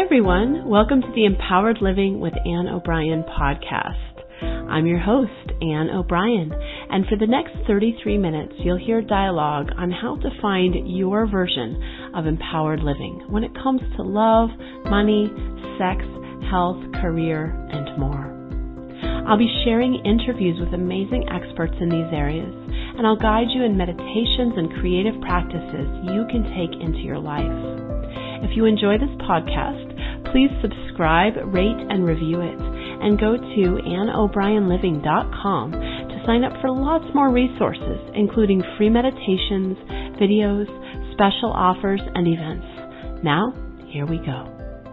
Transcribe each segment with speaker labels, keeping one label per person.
Speaker 1: everyone, welcome to the Empowered Living with Ann O'Brien podcast. I'm your host, Ann O'Brien, and for the next 33 minutes, you'll hear dialogue on how to find your version of empowered living when it comes to love, money, sex, health, career, and more. I'll be sharing interviews with amazing experts in these areas, and I'll guide you in meditations and creative practices you can take into your life. If you enjoy this podcast, please subscribe, rate, and review it, and go to AnnO'BrienLiving.com to sign up for lots more resources, including free meditations, videos, special offers, and events. Now, here we go.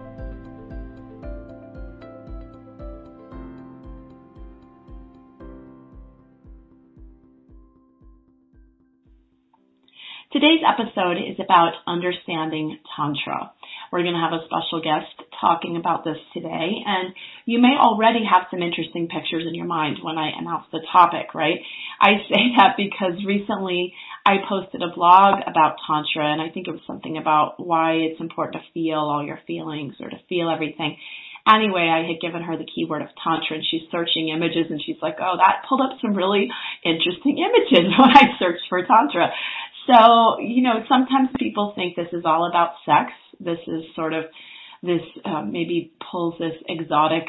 Speaker 1: Today's episode is about understanding Tantra. We're going to have a special guest talking about this today, and you may already have some interesting pictures in your mind when I announce the topic, right? I say that because recently I posted a blog about Tantra, and I think it was something about why it's important to feel all your feelings or to feel everything. Anyway, I had given her the keyword of Tantra, and she's searching images, and she's like, oh, that pulled up some really interesting images when I searched for Tantra. So, sometimes people think this is all about sex. This is sort of this, maybe pulls this exotic,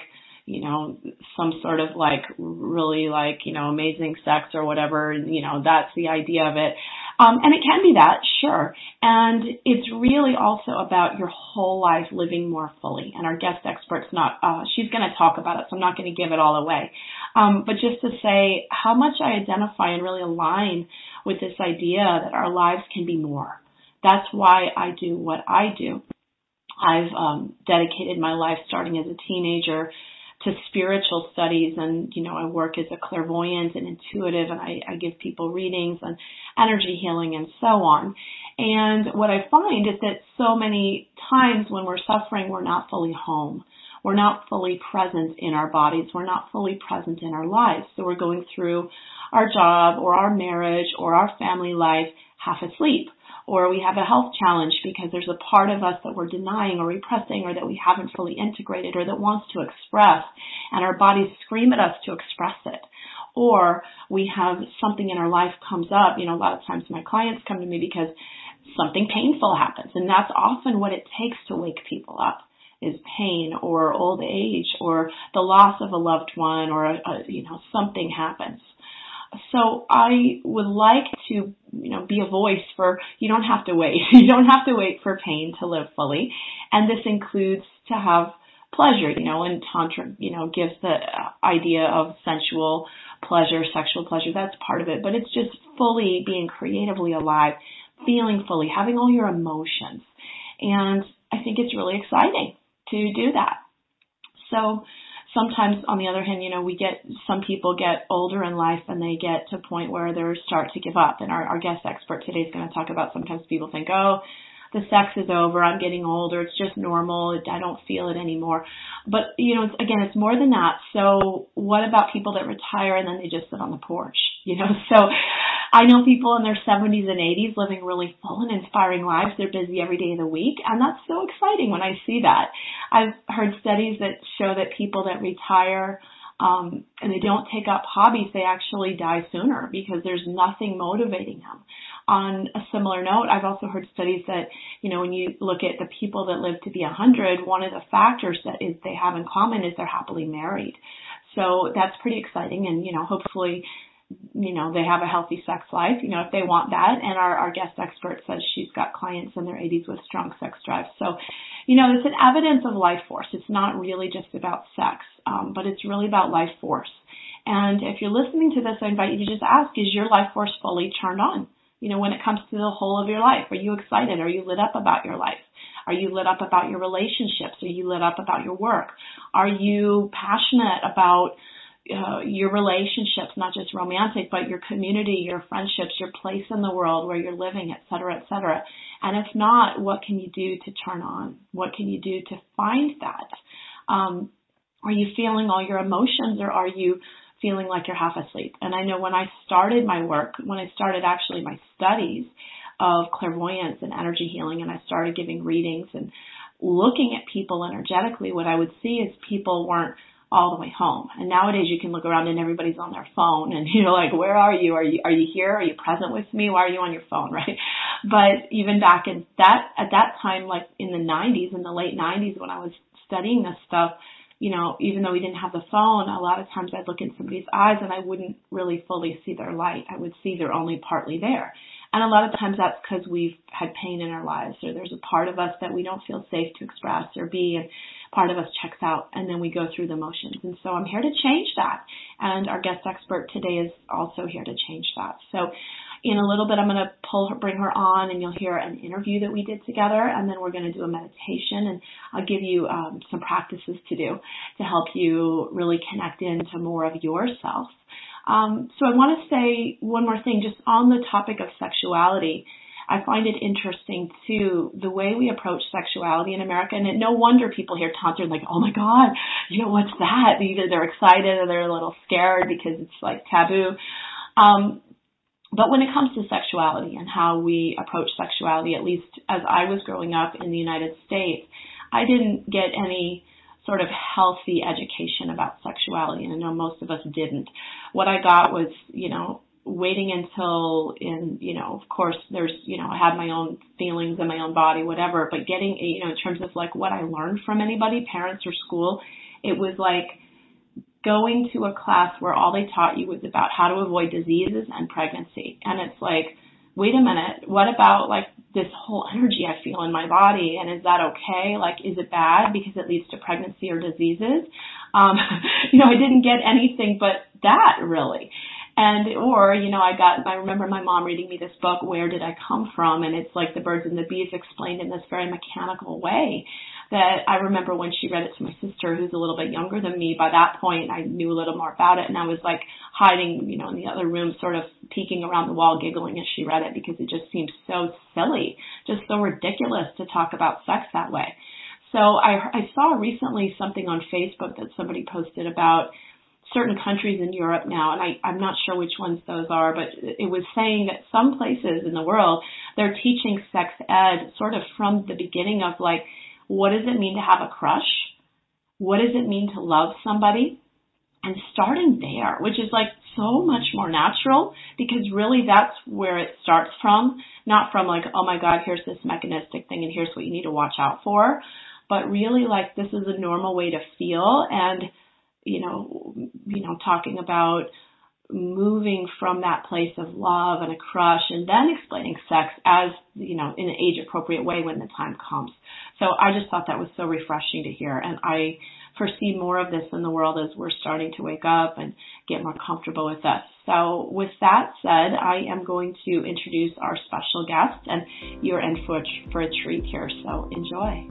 Speaker 1: some sort of really amazing sex or whatever, that's the idea of it. And it can be that, sure. And it's really also about your whole life living more fully. And our guest expert's she's going to talk about it, so I'm not going to give it all away. But just to say how much I identify and really align with this idea that our lives can be more. That's why I do what I do. I've dedicated my life starting as a teenager to spiritual studies, and I work as a clairvoyant and intuitive, and I give people readings and energy healing and so on. And what I find is that so many times when we're suffering, we're not fully home. We're not fully present in our bodies. We're not fully present in our lives. So we're going through our job or our marriage or our family life half asleep. Or we have a health challenge because there's a part of us that we're denying or repressing or that we haven't fully integrated or that wants to express, and our bodies scream at us to express it. Or we have something in our life comes up. A lot of times my clients come to me because something painful happens, and that's often what it takes to wake people up, is pain or old age or the loss of a loved one or, something happens. So I would like to, be a voice for, you don't have to wait. You don't have to wait for pain to live fully. And this includes to have pleasure, and Tantra, gives the idea of sensual pleasure, sexual pleasure. That's part of it. But it's just fully being creatively alive, feeling fully, having all your emotions. And I think it's really exciting to do that. So sometimes, on the other hand, some people get older in life and they get to a point where they start to give up. And our guest expert today is going to talk about sometimes people think, oh, the sex is over, I'm getting older, it's just normal, I don't feel it anymore. But, it's more than that. So what about people that retire and then they just sit on the porch? So I know people in their 70s and 80s living really full and inspiring lives. They're busy every day of the week, and that's so exciting when I see that. I've heard studies that show that people that retire and they don't take up hobbies, they actually die sooner because there's nothing motivating them. On a similar note, I've also heard studies that, when you look at the people that live to be 100, one of the factors that they have in common is they're happily married. So that's pretty exciting, and, hopefully they have a healthy sex life, if they want that. And our guest expert says she's got clients in their 80s with strong sex drive. So, it's an evidence of life force. It's not really just about sex, but it's really about life force. And if you're listening to this, I invite you to just ask, is your life force fully turned on? When it comes to the whole of your life, are you excited? Are you lit up about your life? Are you lit up about your relationships? Are you lit up about your work? Are you passionate about your relationships, not just romantic, but your community, your friendships, your place in the world where you're living, et cetera, et cetera. And if not, what can you do to turn on? What can you do to find that? Are you feeling all your emotions, or are you feeling like you're half asleep? And I know when I started my work, when I started actually my studies of clairvoyance and energy healing, and I started giving readings and looking at people energetically, what I would see is people weren't all the way home. And nowadays you can look around and everybody's on their phone and you're like, where are you? Are you here? Are you present with me? Why are you on your phone? Right. But even back at that time, like in the 90s, in the late 90s, when I was studying this stuff, even though we didn't have the phone, a lot of times I'd look in somebody's eyes and I wouldn't really fully see their light. I would see they're only partly there. And a lot of times that's because we've had pain in our lives, or there's a part of us that we don't feel safe to express or be, and part of us checks out, and then we go through the motions. And so I'm here to change that. And our guest expert today is also here to change that. So in a little bit, I'm going to bring her on, and you'll hear an interview that we did together, and then we're going to do a meditation, and I'll give you some practices to do to help you really connect into more of yourself. So I want to say one more thing, just on the topic of sexuality. I find it interesting, too, the way we approach sexuality in America. And no wonder people hear Tantra and like, oh, my God, what's that? Either they're excited or they're a little scared because it's like taboo. But when it comes to sexuality and how we approach sexuality, at least as I was growing up in the United States, I didn't get any sort of healthy education about sexuality. And I know most of us didn't. What I got was, waiting until of course there's, I had my own feelings in my own body, whatever, but getting, in terms of like what I learned from anybody, parents or school, it was like going to a class where all they taught you was about how to avoid diseases and pregnancy. And it's like, wait a minute, what about like this whole energy I feel in my body? And is that okay? Like, is it bad because it leads to pregnancy or diseases? I didn't get anything but that really. And, I remember my mom reading me this book, Where Did I Come From? And it's like the birds and the bees explained in this very mechanical way that I remember when she read it to my sister, who's a little bit younger than me. By that point, I knew a little more about it, and I was like hiding, in the other room, sort of peeking around the wall, giggling as she read it because it just seemed so silly, just so ridiculous to talk about sex that way. So I saw recently something on Facebook that somebody posted about certain countries in Europe now, and I'm not sure which ones those are, but it was saying that some places in the world, they're teaching sex ed sort of from the beginning of like, what does it mean to have a crush? What does it mean to love somebody? And starting there, which is like so much more natural, because really that's where it starts from, not from like, oh my God, here's this mechanistic thing and here's what you need to watch out for, but really like this is a normal way to feel. And talking about moving from that place of love and a crush, and then explaining sex as, in an age-appropriate way when the time comes. So I just thought that was so refreshing to hear, and I foresee more of this in the world as we're starting to wake up and get more comfortable with us. So with that said, I am going to introduce our special guest, and you're in for a treat here, so enjoy.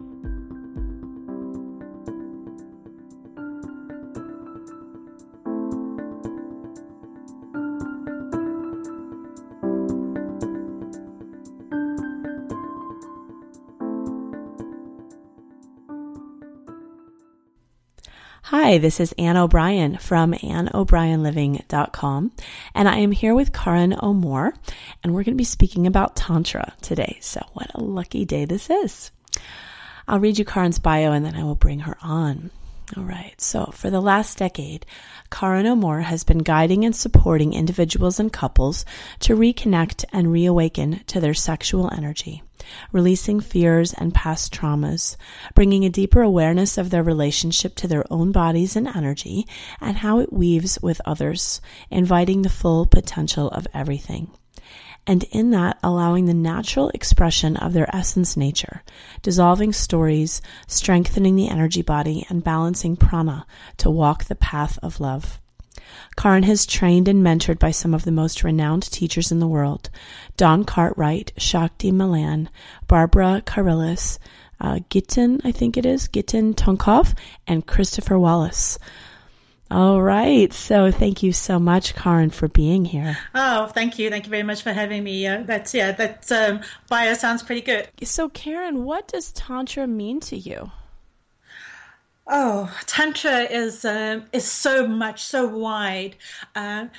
Speaker 2: Hi, this is Anne O'Brien from AnneO'BrienLiving.com, and I am here with Karen O'Moore, and we're going to be speaking about Tantra today. So what a lucky day this is. I'll read you Karen's bio and then I will bring her on. All right, so for the last decade, Karen O'Moore has been guiding and supporting individuals and couples to reconnect and reawaken to their sexual energy, releasing fears and past traumas, bringing a deeper awareness of their relationship to their own bodies and energy, and how it weaves with others, inviting the full potential of everything. And in that, allowing the natural expression of their essence nature, dissolving stories, strengthening the energy body, and balancing prana to walk the path of love. Karen has trained and mentored by some of the most renowned teachers in the world: Don Cartwright, Shakti Malan, Barbara Carrillis, Giten Tonkov, and Christopher Wallace. All right. So thank you so much, Karen, for being here.
Speaker 3: Oh, thank you. Thank you very much for having me. That bio sounds pretty good.
Speaker 2: So Karen, what does Tantra mean to you?
Speaker 3: Oh, Tantra is so much, so wide. My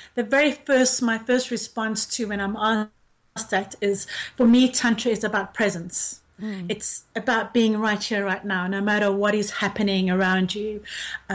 Speaker 3: first response to when I'm asked that is, for me, Tantra is about presence. It's about being right here, right now, no matter what is happening around you.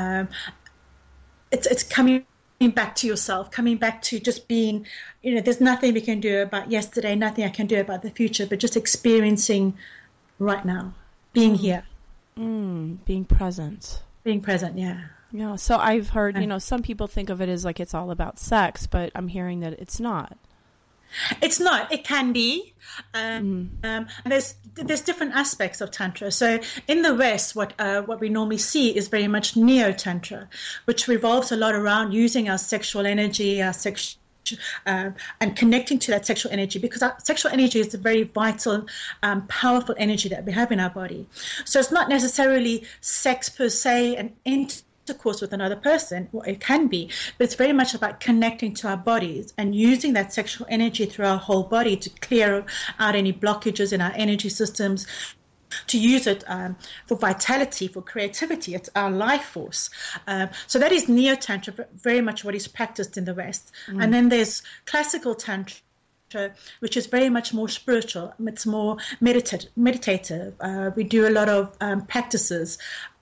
Speaker 3: It's coming back to yourself, coming back to just being, there's nothing we can do about yesterday, nothing I can do about the future, but just experiencing right now, being here.
Speaker 2: Being present.
Speaker 3: Being present, yeah.
Speaker 2: Yeah, so I've heard, some people think of it as like it's all about sex, but I'm hearing that it's not.
Speaker 3: It's not. It can be. There's different aspects of Tantra. So in the West, what we normally see is very much Neo-Tantra, which revolves a lot around using our sexual energy, and connecting to that sexual energy, because our sexual energy is a very vital, powerful energy that we have in our body. So it's not necessarily sex per se and intercourse with another person. Well, it can be, but it's very much about connecting to our bodies and using that sexual energy through our whole body to clear out any blockages in our energy systems, to use it for vitality, for creativity. It's our life force. So that is Neo-Tantra, very much what is practiced in the West. And then there's classical Tantra, which is very much more spiritual. It's more meditative. We do a lot of practices.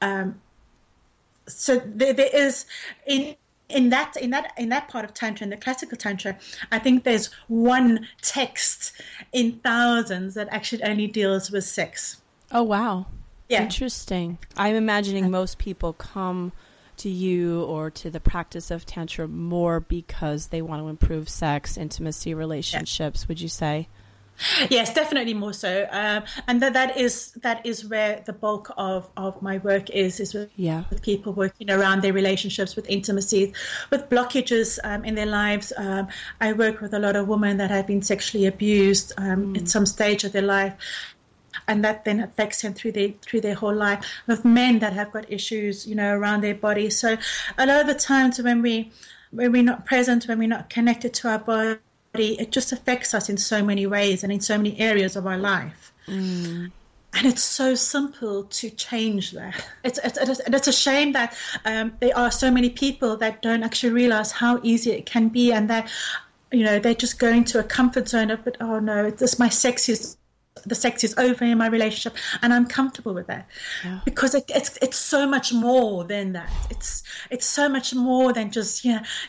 Speaker 3: So there is in that part of Tantra, in the classical Tantra, I think there's one text in thousands that actually only deals with sex.
Speaker 2: Oh, wow.
Speaker 3: Yeah.
Speaker 2: Interesting. I'm imagining most people come to you or to the practice of Tantra more because they want to improve sex, intimacy, relationships, would you say?
Speaker 3: Yes, definitely more so. And that is where the bulk of my work is with people working around their relationships, with intimacy, with blockages in their lives. I work with a lot of women that have been sexually abused at some stage of their life, and that then affects them through their whole life. With men that have got issues, around their body. So a lot of the times when we're not present, when we're not connected to our body, it just affects us in so many ways and in so many areas of our life. And it's so simple to change that. It's a shame that there are so many people that don't actually realize how easy it can be, and that they just go into a comfort zone of, but oh no, the sex is over in my relationship, and I'm comfortable with that. Because it's so much more than that. It's so much more than just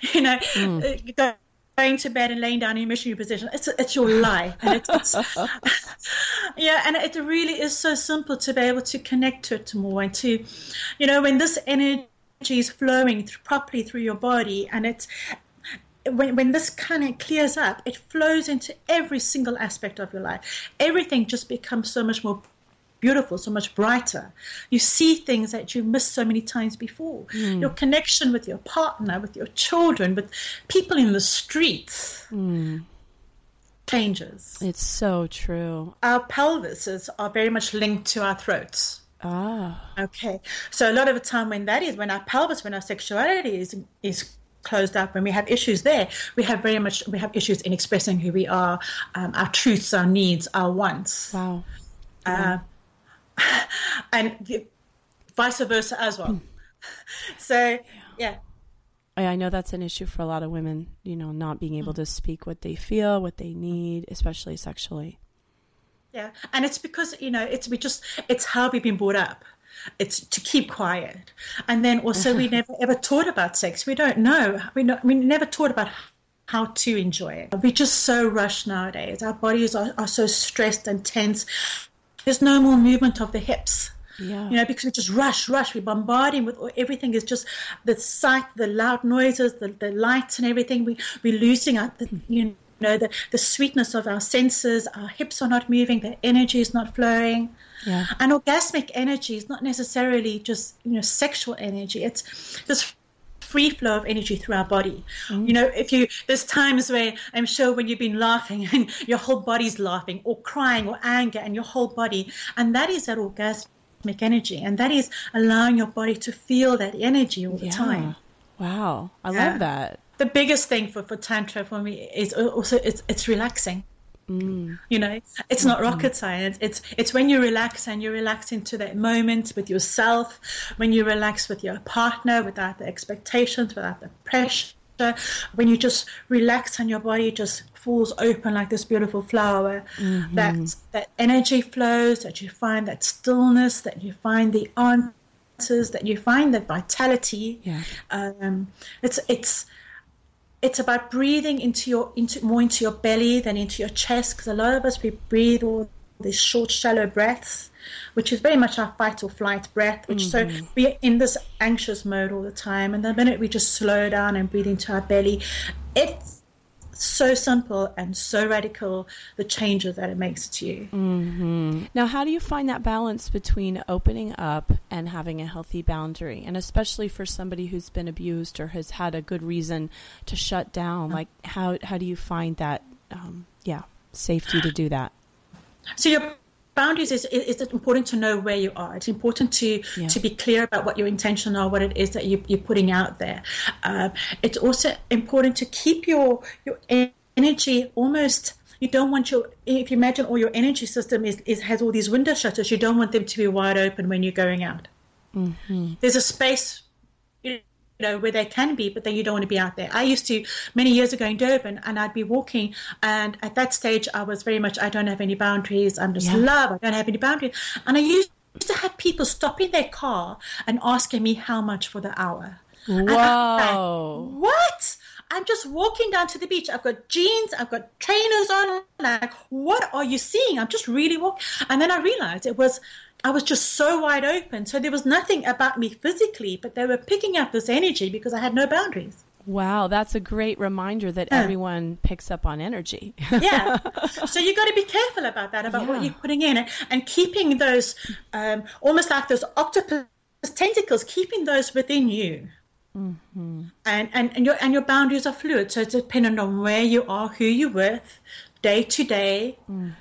Speaker 3: going to bed and laying down in a missionary position. It's your life, and it's and it really is so simple to be able to connect to it more, and to, when this energy is flowing properly through your body, and it's when this kind of clears up, it flows into every single aspect of your life. Everything just becomes so much more beautiful, so much brighter. You see things that you missed so many times before. Your connection with your partner, with your children, with people in the streets changes.
Speaker 2: It's so true.
Speaker 3: Our pelvises are very much linked to our throats. Okay. So a lot of the time when our pelvis, when our sexuality is closed up, when we have issues there, we have issues in expressing who we are, our truths, our needs, our wants.
Speaker 2: Wow.
Speaker 3: And vice versa as well. So, yeah.
Speaker 2: I know that's an issue for a lot of women, not being able to speak what they feel, what they need, especially sexually.
Speaker 3: Yeah, and it's because, it's how we've been brought up. It's to keep quiet. And then also we never ever taught about sex. We don't know. We never taught about how to enjoy it. We're just so rushed nowadays. Our bodies are so stressed and tense. There's no more movement of the hips. Yeah. Because we just rush. We're bombarding with everything. Is just the sight, the loud noises, the lights and everything. We're losing out the sweetness of our senses. Our hips are not moving. The energy is not flowing. Yeah. And orgasmic energy is not necessarily just sexual energy. It's this free flow of energy through our body. There's times where I'm sure when you've been laughing and your whole body's laughing, or crying, or anger, and your whole body, and that is that orgasmic energy, and that is allowing your body to feel that energy all the time.
Speaker 2: Wow, I love that.
Speaker 3: The biggest thing for Tantra for me is also it's relaxing. It's not rocket science. It's when you relax, and you relax into that moment with yourself, when you relax with your partner, without the expectations, without the pressure, when you just relax and your body just falls open like this beautiful flower, that energy flows, that you find that stillness, that you find the answers, that you find that vitality. It's about breathing into your belly than into your chest, because a lot of us, we breathe all these short, shallow breaths, which is very much our fight or flight breath, which so we're in this anxious mode all the time. And the minute we just slow down and breathe into our belly, it's so simple and so radical, the changes that it makes to you.
Speaker 2: Now, how do you find that balance between opening up and having a healthy boundary? And especially for somebody who's been abused or has had a good reason to shut down, like how do you find that safety to do that?
Speaker 3: So your boundaries is important to know where you are. It's important to be clear about what your intention are, what it is that you're putting out there. It's also important to keep your energy almost. You don't want if you imagine all your energy system has all these window shutters, you don't want them to be wide open when you're going out. There's a space, where they can be, but then you don't want to be out there. I used to, many years ago in Durban, and I'd be walking, and at that stage I was very much, I don't have any boundaries, I'm just love, I don't have any boundaries. And I used to have people stop in their car and asking me how much for the hour.
Speaker 2: Whoa.
Speaker 3: Like, what? I'm just walking down to the beach. I've got jeans, I've got trainers on. Like, what are you seeing? I'm just really walking. And then I realized I was just so wide open. So there was nothing about me physically, but they were picking up this energy because I had no boundaries.
Speaker 2: Wow, that's a great reminder that everyone picks up on energy.
Speaker 3: So you got to be careful about that, about what you're putting in, and keeping those almost like those octopus tentacles, keeping those within you. And your boundaries are fluid, so it's dependent on where you are, who you're with, day to day.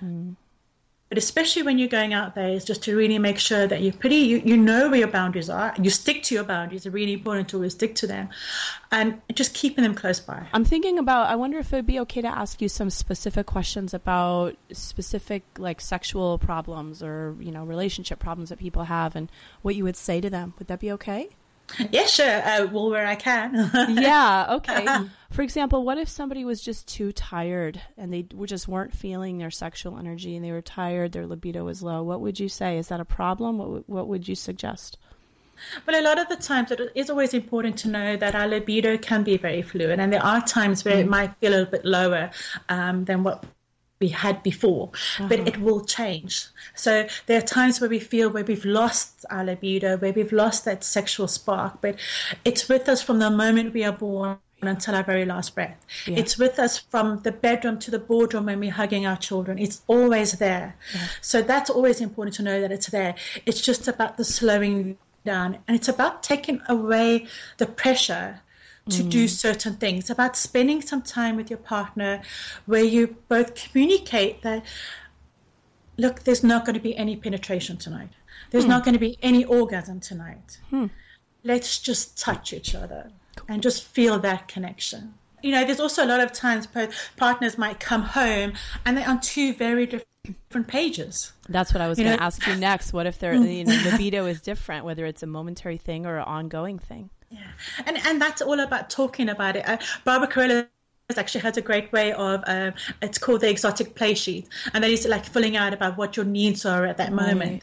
Speaker 3: But especially when you're going out there, is just to really make sure that you know where your boundaries are, and you stick to your boundaries. It's really important to always stick to them, and just keeping them close by.
Speaker 2: I'm thinking about, I wonder if it would be okay to ask you some specific questions about specific like sexual problems or, relationship problems that people have, and what you would say to them. Would that be okay?
Speaker 3: Yeah, sure. Where I can.
Speaker 2: Yeah, okay. For example, what if somebody was just too tired and they just weren't feeling their sexual energy and they were tired, their libido was low? What would you say? Is that a problem? What would you suggest?
Speaker 3: Well, a lot of the times it is always important to know that our libido can be very fluid, and there are times where it might feel a little bit lower than what we had before, but it will change. So there are times where we've lost our libido, where we've lost that sexual spark, but it's with us from the moment we are born until our very last breath. It's with us from the bedroom to the boardroom when we're hugging our children. It's always there. So that's always important to know that it's there. It's just about the slowing down, and it's about taking away the pressure to do certain things, about spending some time with your partner where you both communicate that, look, there's not going to be any penetration tonight. There's not going to be any orgasm tonight. Let's just touch each other and just feel that connection. There's also a lot of times partners might come home and they're on two very different pages.
Speaker 2: That's what I was going to ask you next. What if their libido is different, whether it's a momentary thing or an ongoing thing?
Speaker 3: Yeah, and that's all about talking about it. Barbara Carrillo actually has a great way of, it's called the exotic play sheet, and that is like filling out about what your needs are at that moment.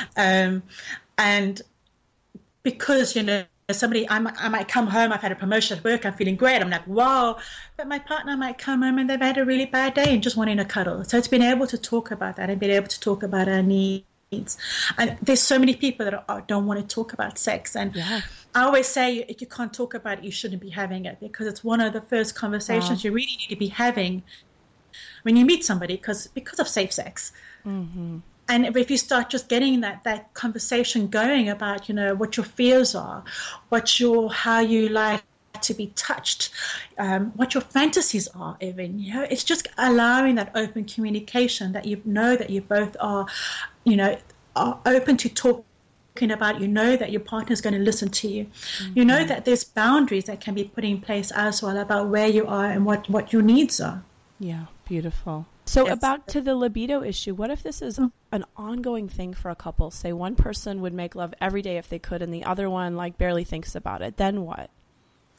Speaker 3: And because, somebody, I might come home, I've had a promotion at work, I'm feeling great, I'm like, wow, but my partner might come home and they've had a really bad day and just wanting a cuddle. So it's being able to talk about that and being able to talk about our needs. And there's so many people that don't want to talk about sex, and I always say, if you can't talk about it, you shouldn't be having it, because it's one of the first conversations you really need to be having when you meet somebody, because of safe sex. And if you start just getting that conversation going about, what your fears are, how you like to be touched, what your fantasies are even, it's just allowing that open communication that that you both are, are open to talking about, that your partner is going to listen to you. That there's boundaries that can be put in place as well about where you are and what your needs are.
Speaker 2: Yeah, beautiful. So about to the libido issue, what if this is an ongoing thing for a couple? Say one person would make love every day if they could, and the other one barely thinks about it. Then what?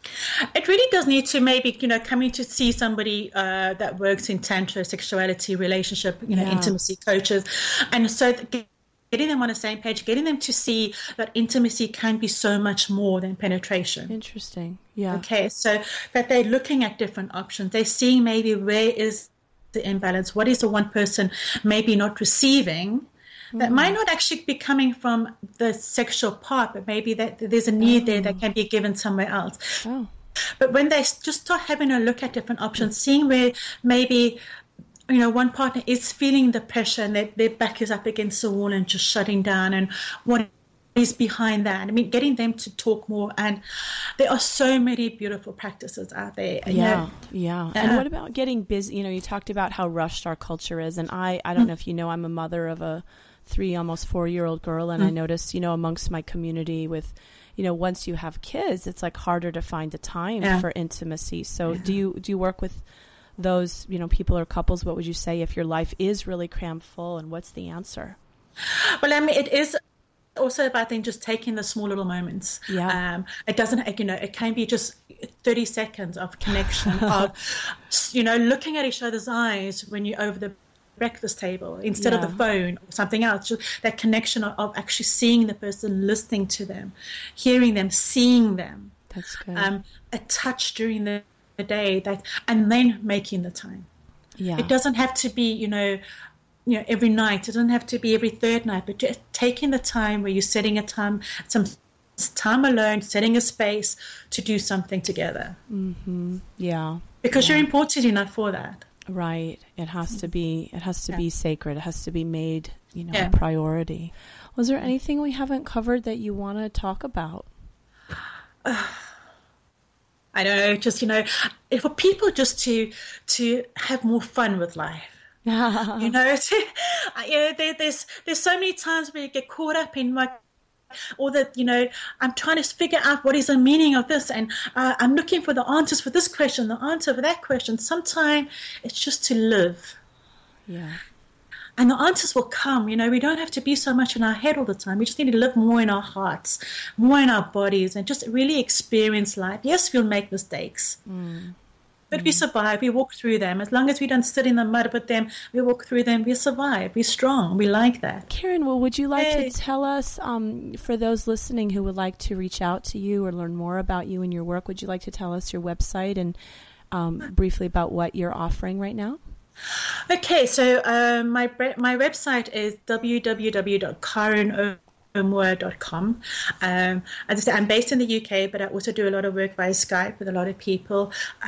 Speaker 3: It really does need to maybe, coming to see somebody that works in tantra, sexuality, relationship, intimacy coaches. And so getting them on the same page, getting them to see that intimacy can be so much more than penetration.
Speaker 2: Interesting. Yeah.
Speaker 3: Okay. So that they're looking at different options. They're seeing maybe where is the imbalance? What is the one person maybe not receiving? That might not actually be coming from the sexual part, but maybe that there's a need there that can be given somewhere else.
Speaker 2: Oh.
Speaker 3: But when they just start having a look at different options, seeing where maybe, one partner is feeling the pressure and their back is up against the wall and just shutting down, and what is behind that. I mean, getting them to talk more. And there are so many beautiful practices out there.
Speaker 2: Yeah. And what about getting busy? You talked about how rushed our culture is. And I don't know if I'm a mother of a 3, almost 4-year-old girl. And I notice, amongst my community with, once you have kids, it's like harder to find the time for intimacy. So do you work with those, people or couples? What would you say if your life is really crammed full, and what's the answer?
Speaker 3: Well, I mean, it is also about then just taking the small little moments.
Speaker 2: Yeah.
Speaker 3: It doesn't, it can be just 30 seconds of connection of, looking at each other's eyes when you're over the breakfast table instead of the phone or something else. Just that connection of actually seeing the person, listening to them, hearing them, seeing them.
Speaker 2: That's good.
Speaker 3: A touch during the day, and then making the time.
Speaker 2: Yeah.
Speaker 3: It doesn't have to be, every night. It doesn't have to be every third night, but just taking the time where you're setting some time alone, setting a space to do something together.
Speaker 2: Mm-hmm. Yeah.
Speaker 3: Because you're important enough for that.
Speaker 2: Right. It has to be sacred. It has to be made, a priority. Was there anything we haven't covered that you want to talk about?
Speaker 3: I don't know, just, for people just to have more fun with life. There's so many times where you get caught up in or that, I'm trying to figure out what is the meaning of this, and I'm looking for the answers for this question, the answer for that question. Sometimes it's just to live.
Speaker 2: Yeah.
Speaker 3: And the answers will come. We don't have to be so much in our head all the time. We just need to live more in our hearts, more in our bodies, and just really experience life. Yes, we'll make mistakes. But we survive. We walk through them. As long as we don't sit in the mud with them, we walk through them. We survive. We're strong. We like that.
Speaker 2: Karen, well, would you like to tell us, for those listening who would like to reach out to you or learn more about you and your work, would you like to tell us your website and briefly about what you're offering right now?
Speaker 3: Okay, so my website is www.karenomore.com. As I said, I'm based in the UK, but I also do a lot of work via Skype with a lot of people.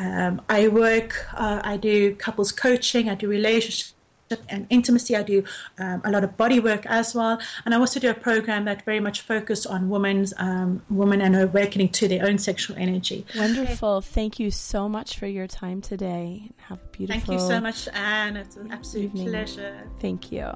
Speaker 3: I do couples coaching, I do relationship and intimacy. I do a lot of body work as well. And I also do a program that very much focuses on women and awakening to their own sexual energy.
Speaker 2: Wonderful. Thank you so much for your time today. Have a beautiful
Speaker 3: Thank you so much, Anne. It's an absolute pleasure.
Speaker 2: Thank you.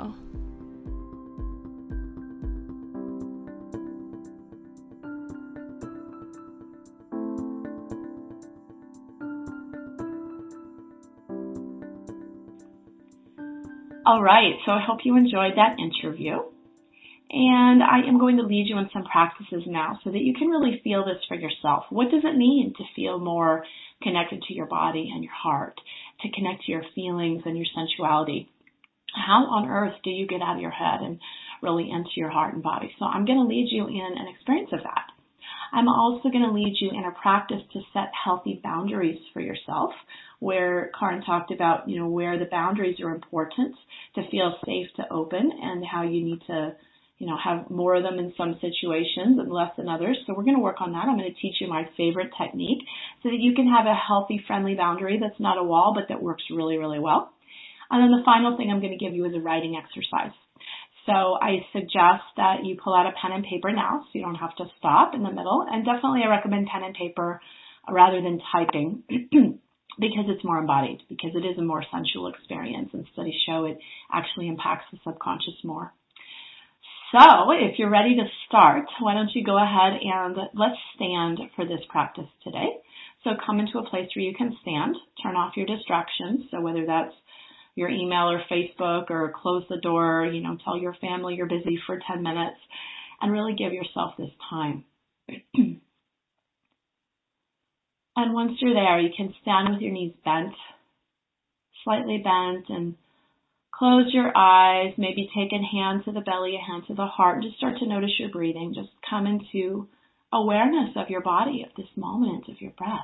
Speaker 1: All right, so I hope you enjoyed that interview. And I am going to lead you in some practices now so that you can really feel this for yourself. What does it mean to feel more connected to your body and your heart, to connect to your feelings and your sensuality? How on earth do you get out of your head and really into your heart and body? So I'm going to lead you in an experience of that. I'm also going to lead you in a practice to set healthy boundaries for yourself, where Karen talked about, where the boundaries are important to feel safe to open, and how you need to, have more of them in some situations and less in others. So we're going to work on that. I'm going to teach you my favorite technique so that you can have a healthy, friendly boundary that's not a wall, but that works really, really well. And then the final thing I'm going to give you is a writing exercise. So I suggest that you pull out a pen and paper now, so you don't have to stop in the middle. And definitely I recommend pen and paper rather than typing because it's more embodied, because it is a more sensual experience. And studies show it actually impacts the subconscious more. So if you're ready to start, why don't you go ahead and let's stand for this practice today. So come into a place where you can stand, turn off your distractions. So whether that's your email or Facebook, or close the door, tell your family you're busy for 10 minutes, and really give yourself this time. And once you're there, you can stand with your knees bent, slightly bent, and close your eyes. Maybe take a hand to the belly, a hand to the heart, and just start to notice your breathing. Just come into awareness of your body, of this moment, of your breath.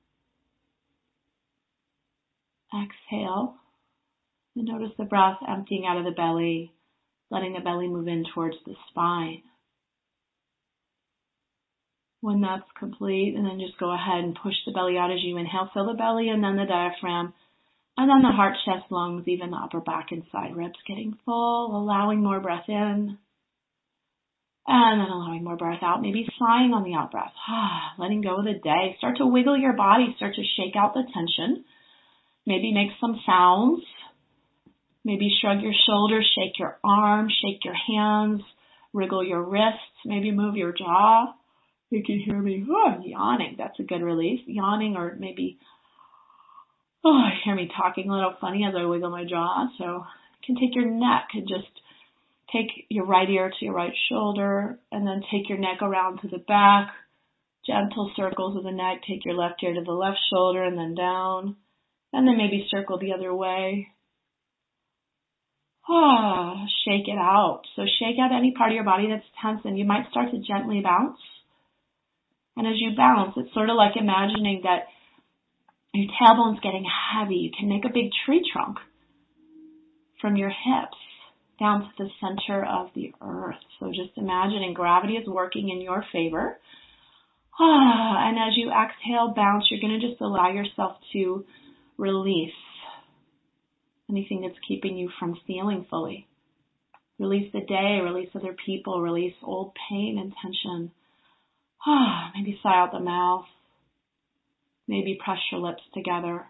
Speaker 1: Exhale, and notice the breath emptying out of the belly, letting the belly move in towards the spine. When that's complete, and then just go ahead and push the belly out as you inhale. Fill the belly and then the diaphragm, and then the heart, chest, lungs, even the upper back and side ribs getting full, allowing more breath in, and then allowing more breath out. Maybe sighing on the out breath, letting go of the day. Start to wiggle your body, start to shake out the tension. Maybe make some sounds. Maybe shrug your shoulders, shake your arms, shake your hands, wriggle your wrists, maybe move your jaw. You can hear me yawning. That's a good release. Yawning, or maybe, you hear me talking a little funny as I wiggle my jaw. So you can take your neck and just take your right ear to your right shoulder, and then take your neck around to the back. Gentle circles of the neck. Take your left ear to the left shoulder and then down. And then maybe circle the other way. Shake it out. So shake out any part of your body that's tense, and you might start to gently bounce. And as you bounce, it's sort of like imagining that your tailbone's getting heavy. You can make a big tree trunk from your hips down to the center of the earth. So just imagining gravity is working in your favor. And as you exhale, bounce, you're going to just allow yourself to release anything that's keeping you from feeling fully. Release the day, release other people, release old pain and tension. Maybe sigh out the mouth. Maybe press your lips together.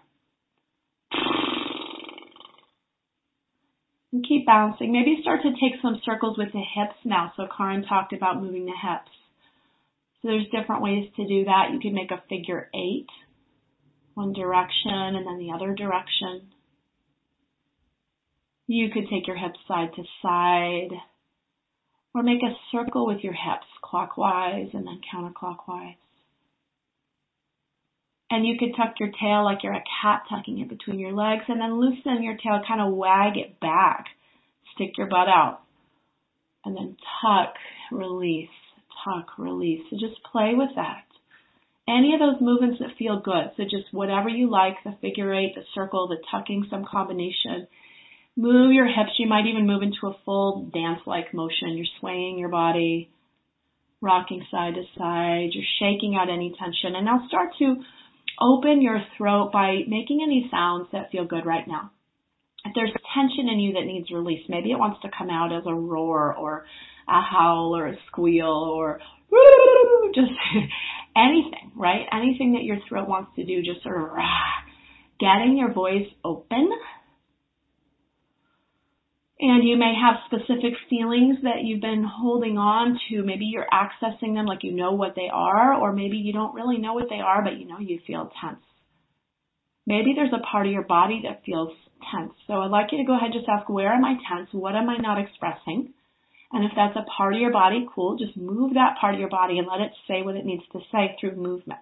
Speaker 1: And keep bouncing. Maybe start to take some circles with the hips now. So Karin talked about moving the hips. So there's different ways to do that. You can make a figure 8, one direction and then the other direction. You could take your hips side to side, or make a circle with your hips clockwise and then counterclockwise. And you could tuck your tail like you're a cat, tucking it between your legs, and then loosen your tail, kind of wag it back. Stick your butt out. And then tuck, release, tuck, release. So just play with that. Any of those movements that feel good. So just whatever you like, the figure 8, the circle, the tucking, some combination. Move your hips. You might even move into a full dance-like motion. You're swaying your body, rocking side to side. You're shaking out any tension. And now start to open your throat by making any sounds that feel good right now. If there's tension in you that needs release, maybe it wants to come out as a roar or a howl or a squeal or just anything, right? Anything that your throat wants to do, just sort of getting your voice open. And you may have specific feelings that you've been holding on to. Maybe you're accessing them like you know what they are, or maybe you don't really know what they are, but you know you feel tense. Maybe there's a part of your body that feels tense. So I'd like you to go ahead and just ask, where am I tense? What am I not expressing? And if that's a part of your body, cool, just move that part of your body and let it say what it needs to say through movement.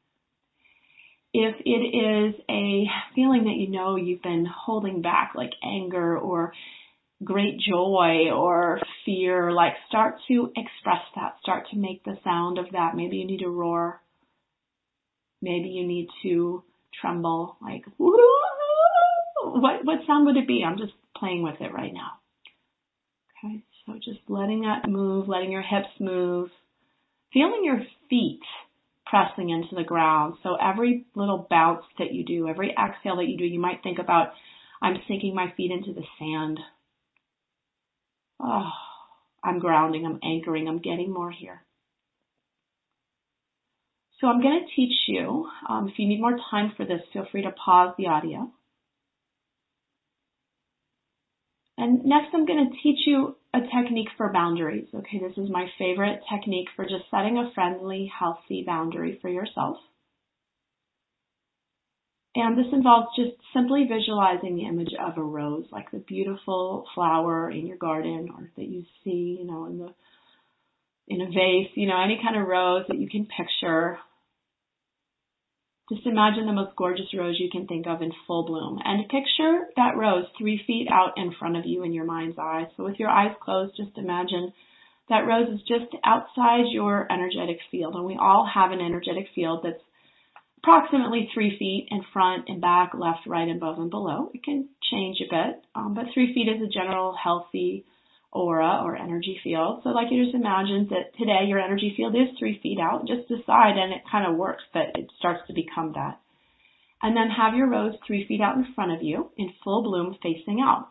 Speaker 1: If it is a feeling that you know you've been holding back, like anger or great joy or fear, like start to express that. Start to make the sound of that. Maybe you need to roar. Maybe you need to tremble, like, what sound would it be? I'm just playing with it right now. Okay, so just letting that move, letting your hips move, feeling your feet pressing into the ground. So every little bounce that you do, every exhale that you do, you might think about, I'm sinking my feet into the sand. Oh, I'm grounding, I'm anchoring, I'm getting more here. So I'm going to teach you, if you need more time for this, feel free to pause the audio. And next I'm going to teach you a technique for boundaries. Okay, this is my favorite technique for just setting a friendly, healthy boundary for yourself. And this involves just simply visualizing the image of a rose, like the beautiful flower in your garden or that you see, in a vase, any kind of rose that you can picture. Just imagine the most gorgeous rose you can think of in full bloom. And picture that rose 3 feet out in front of you in your mind's eye. So with your eyes closed, just imagine that rose is just outside your energetic field. And we all have an energetic field that's approximately 3 feet in front and back, left, right, above, and below. It can change a bit, but 3 feet is a general healthy aura or energy field. So like you just imagine that today your energy field is 3 feet out. Just decide, and it kind of works, that it starts to become that. And then have your rose 3 feet out in front of you in full bloom facing out.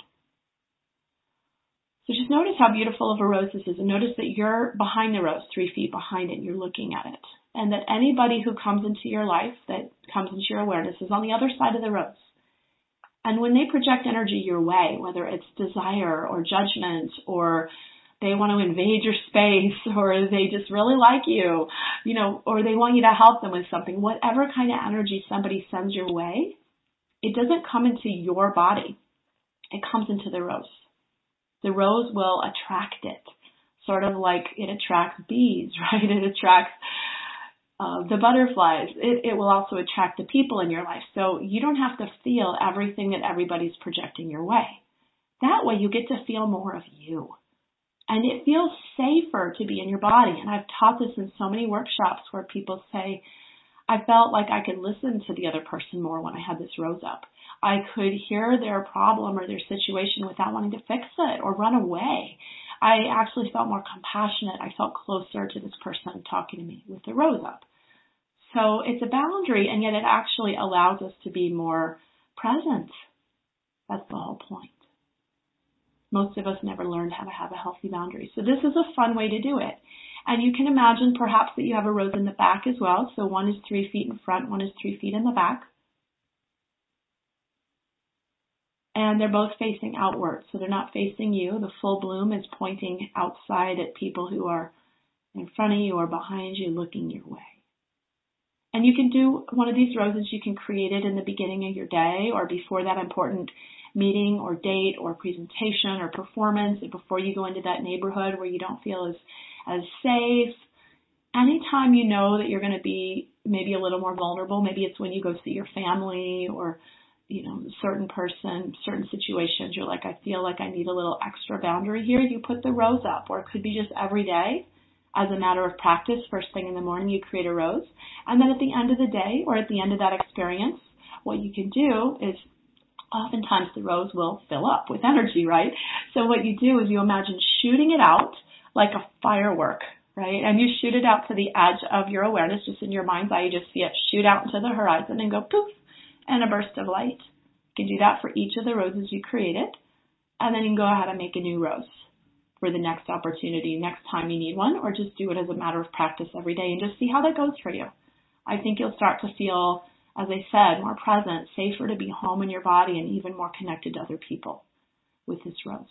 Speaker 1: So just notice how beautiful of a rose this is, and notice that you're behind the rose, 3 feet behind it, and you're looking at it. And that anybody who comes into your life, that comes into your awareness, is on the other side of the rose. And when they project energy your way, whether it's desire or judgment, or they want to invade your space, or they just really like you, or they want you to help them with something, whatever kind of energy somebody sends your way, it doesn't come into your body. It comes into the rose. The rose will attract it, sort of like it attracts bees, right? It attracts the butterflies. It will also attract the people in your life. So you don't have to feel everything that everybody's projecting your way. That way you get to feel more of you. And it feels safer to be in your body. And I've taught this in so many workshops where people say, I felt like I could listen to the other person more when I had this rose up. I could hear their problem or their situation without wanting to fix it or run away. I actually felt more compassionate. I felt closer to this person talking to me with the rose up. So it's a boundary, and yet it actually allows us to be more present. That's the whole point. Most of us never learned how to have a healthy boundary. So this is a fun way to do it. And you can imagine perhaps that you have a rose in the back as well. So one is 3 feet in front, one is 3 feet in the back. And they're both facing outward, so they're not facing you. The full bloom is pointing outside at people who are in front of you or behind you looking your way. And you can do one of these roses, you can create it in the beginning of your day or before that important meeting or date or presentation or performance, and before you go into that neighborhood where you don't feel as safe. Anytime you know that you're going to be maybe a little more vulnerable, maybe it's when you go see your family or certain person, certain situations, you're like, I feel like I need a little extra boundary here. You put the rose up, or it could be just every day as a matter of practice. First thing in the morning, you create a rose. And then at the end of the day, or at the end of that experience, what you can do is oftentimes the rose will fill up with energy, right? So what you do is you imagine shooting it out like a firework, right? And you shoot it out to the edge of your awareness, just in your mind's eye. You just see it shoot out into the horizon and go poof, and a burst of light. You can do that for each of the roses you created, and then you can go ahead and make a new rose for the next opportunity, next time you need one, or just do it as a matter of practice every day and just see how that goes for you. I think you'll start to feel, as I said, more present, safer to be home in your body, and even more connected to other people with this rose.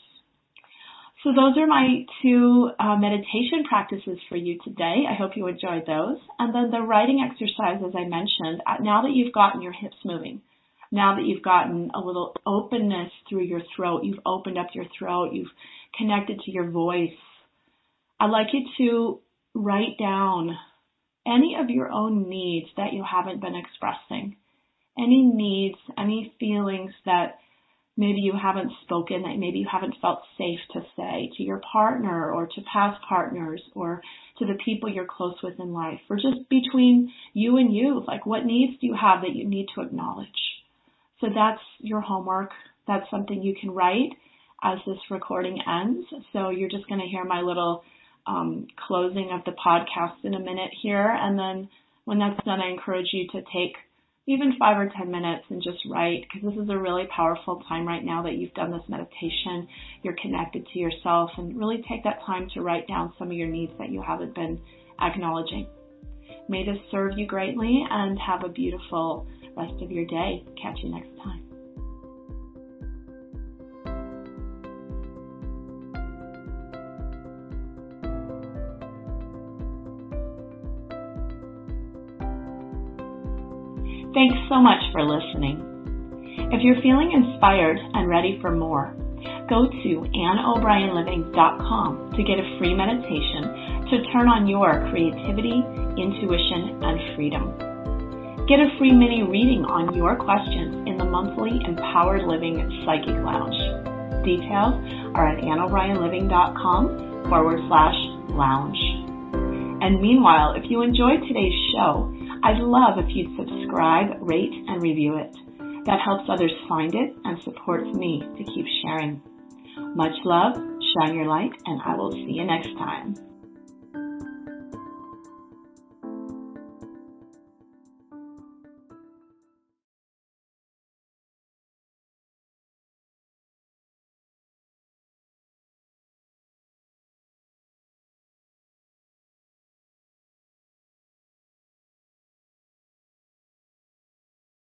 Speaker 1: So those are my two meditation practices for you today. I hope you enjoyed those. And then the writing exercise, as I mentioned, now that you've gotten your hips moving, now that you've gotten a little openness through your throat, you've opened up your throat, you've connected to your voice, I'd like you to write down any of your own needs that you haven't been expressing, any needs, any feelings that maybe you haven't spoken, that maybe you haven't felt safe to say to your partner or to past partners or to the people you're close with in life, or just between you and you. Like, what needs do you have that you need to acknowledge? So that's your homework. That's something you can write as this recording ends. So you're just going to hear my little closing of the podcast in a minute here. And then when that's done, I encourage you to take even 5 or 10 minutes and just write, because this is a really powerful time right now that you've done this meditation. You're connected to yourself, and really take that time to write down some of your needs that you haven't been acknowledging. May this serve you greatly, and have a beautiful rest of your day. Catch you next time. Thanks so much for listening. If you're feeling inspired and ready for more, go to AnnO'BrienLiving.com to get a free meditation to turn on your creativity, intuition, and freedom. Get a free mini reading on your questions in the monthly Empowered Living Psychic Lounge. Details are at AnneO'BrienLiving.com/lounge. And meanwhile, if you enjoyed today's show, I'd love if you'd subscribe, rate, and review it. That helps others find it and supports me to keep sharing. Much love, shine your light, and I will see you next time.